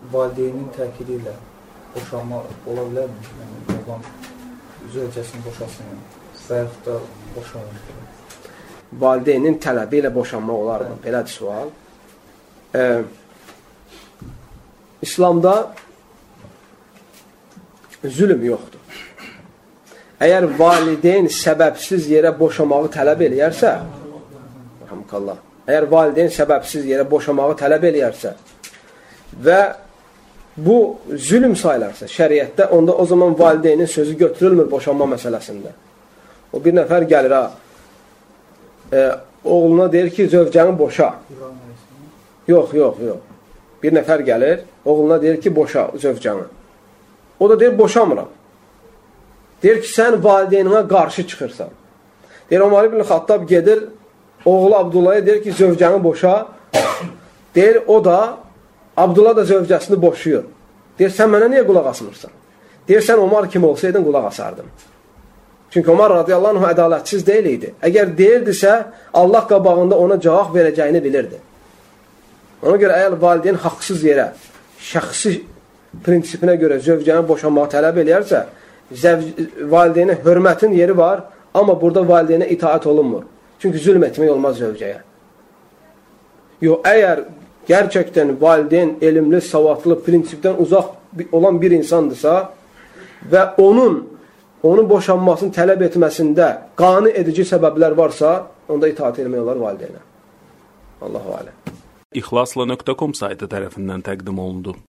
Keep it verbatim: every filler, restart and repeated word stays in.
valideynin təkidi ilə boşanma ola bilərmi? Yəni, oğlan zövcəsini boşasın və yaxud da boşanır. Valideynin tələbi ilə boşanma olar mı? Belədir sual. Ee, İslamda zülm yoxdur. Əgər valideyn səbəbsiz yerə boşamağı tələb eləyərsə, əgər valideyn səbəbsiz yerə boşamağı tələb eləyərsə və bu zülm sayılarsa şəriətdə, onda o zaman valideynin sözü götürülmür boşanma məsələsində. O bir nəfər gəlir ha, e, oğluna deyir ki, zövcəni boşa. Yox, yox, yox. Bir nəfər gəlir, oğluna deyir ki, boşa zövcəni. O da deyir, boşamıram. Deyir ki, sən valideyninə qarşı çıxırsan. Deyir, Ömər ibn Xattab gedir, oğlu Abdullah'a deyir ki, zövcəni boşa. Deyir, o da, Abdullah da zövcəsini boşuyor. Deyir, sən mənə niyə qulaq asmırsan? Deyir, sən Ömər kimi olsaydın, qulaq asardın. Çünki Ömər radiyallahu anh ədalətsiz deyil idi. Əgər deyirdisə, Allah qabağında ona cavab verəcəyini bilirdi. Ona görə, əgər valideyn haqsız yerə, şəxsi prinsipinə görə zövcəni boşanmağı tələb eləyərsə, valideynə hörmətin yeri var, amma burada valideynə itaat olunmur. Çünki zülm etmək olmaz zövcəyə. Yox, əgər gerçəkdən valideyn elmli, savadlı, prinsipdən uzaq olan bir insandırsa və onun onun boşanmasını tələb etməsində qane edici səbəblər varsa, onda itaat etmək olar valideynə. Allahu aləm. İxlasla nöqtə com saytı tərəfindən təqdim olundu.